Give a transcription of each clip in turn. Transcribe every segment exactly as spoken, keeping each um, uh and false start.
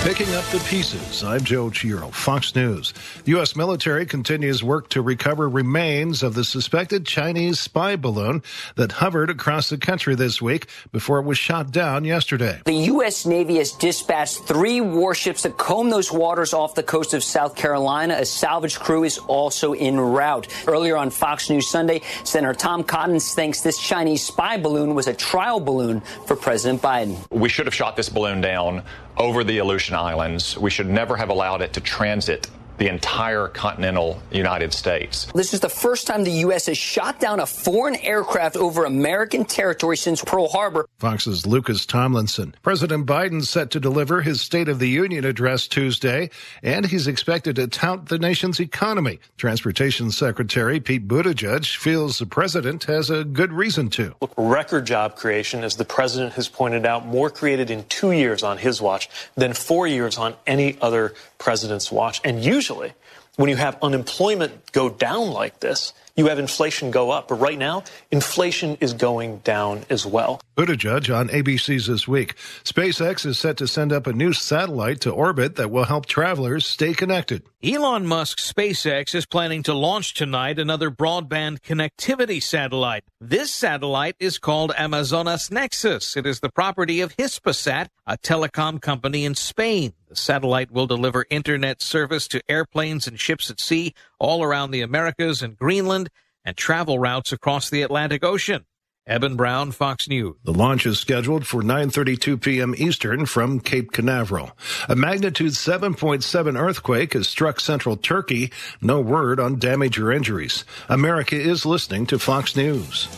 Picking up the pieces. I'm Joe Chiro, Fox News. The U S military continues work to recover remains of the suspected Chinese spy balloon that hovered across the country this week before it was shot down yesterday. The U S Navy has dispatched three warships to comb those waters off the coast of South Carolina. A salvage crew is also en route. Earlier on Fox News Sunday, Senator Tom Cotton thinks this Chinese spy balloon was a trial balloon for President Biden. We should have shot this balloon down over the Aleutian Islands. We should never have allowed it to transit the entire continental United States. This is the first time the U S has shot down a foreign aircraft over American territory since Pearl Harbor. Fox's Lucas Tomlinson. President Biden set to deliver his State of the Union address Tuesday, and he's expected to tout the nation's economy. Transportation Secretary Pete Buttigieg feels the president has a good reason to. Look, record job creation, as the president has pointed out, more created in two years on his watch than four years on any other president's watch. And usually, Usually, when you have unemployment go down like this, you have inflation go up. But right now, inflation is going down as well. Buttigieg on A B C's This Week. SpaceX is set to send up a new satellite to orbit that will help travelers stay connected. Elon Musk's SpaceX is planning to launch tonight another broadband connectivity satellite. This satellite is called Amazonas Nexus. It is the property of Hispasat, a telecom company in Spain. The satellite will deliver internet service to airplanes and ships at sea all around the Americas and Greenland, and travel routes across the Atlantic Ocean. Eben Brown, Fox News. The launch is scheduled for nine thirty-two p.m. Eastern from Cape Canaveral. A magnitude seven point seven earthquake has struck central Turkey. No word on damage or injuries. America is listening to Fox News.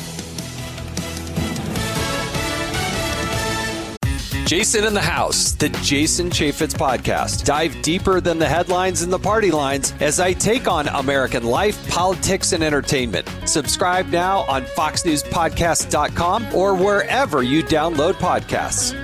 Jason in the House, the Jason Chaffetz podcast. Dive deeper than the headlines and the party lines as I take on American life, politics, and entertainment. Subscribe now on fox news podcast dot com or wherever you download podcasts.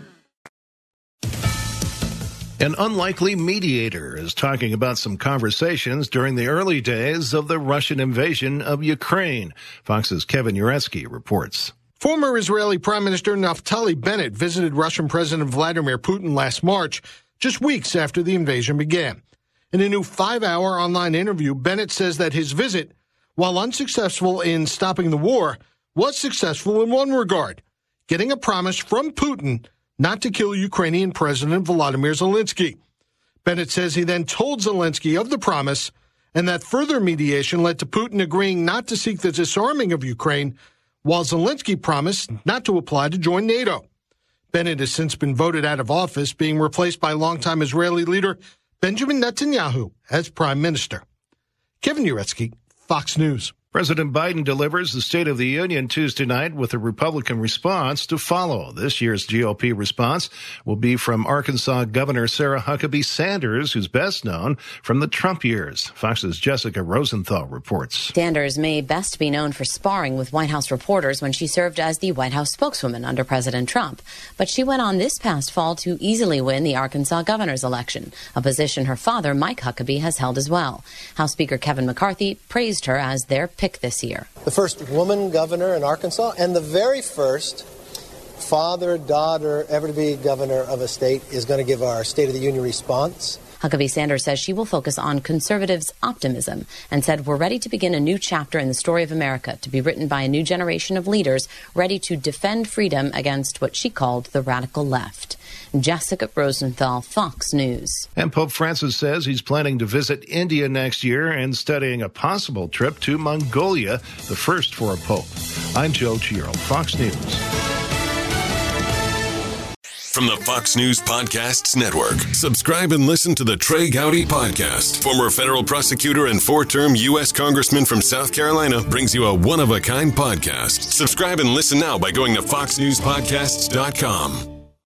An unlikely mediator is talking about some conversations during the early days of the Russian invasion of Ukraine. Fox's Kevin Uretsky reports. Former Israeli Prime Minister Naftali Bennett visited Russian President Vladimir Putin last March, just weeks after the invasion began. In a new five-hour online interview, Bennett says that his visit, while unsuccessful in stopping the war, was successful in one regard, getting a promise from Putin not to kill Ukrainian President Volodymyr Zelensky. Bennett says he then told Zelensky of the promise and that further mediation led to Putin agreeing not to seek the disarming of Ukraine, while Zelensky promised not to apply to join NATO. Bennett has since been voted out of office, being replaced by longtime Israeli leader Benjamin Netanyahu as prime minister. Kevin Uretsky, Fox News. President Biden delivers the State of the Union Tuesday night with a Republican response to follow. This year's G O P response will be from Arkansas Governor Sarah Huckabee Sanders, who's best known from the Trump years. Fox's Jessica Rosenthal reports. Sanders may best be known for sparring with White House reporters when she served as the White House spokeswoman under President Trump. But she went on this past fall to easily win the Arkansas governor's election, a position her father, Mike Huckabee, has held as well. House Speaker Kevin McCarthy praised her as their pick this year. The first woman governor in Arkansas and the very first father-daughter ever to be governor of a state is going to give our State of the Union response. Huckabee Sanders says she will focus on conservatives' optimism and said, "We're ready to begin a new chapter in the story of America, to be written by a new generation of leaders ready to defend freedom against what she called the radical left." Jessica Rosenthal, Fox News. And Pope Francis says he's planning to visit India next year and studying a possible trip to Mongolia, the first for a pope. I'm Joe Chiro, Fox News. From the Fox News Podcasts Network, subscribe and listen to the Trey Gowdy Podcast. Former federal prosecutor and four-term U S Congressman from South Carolina brings you a one-of-a-kind podcast. Subscribe and listen now by going to fox news podcasts dot com.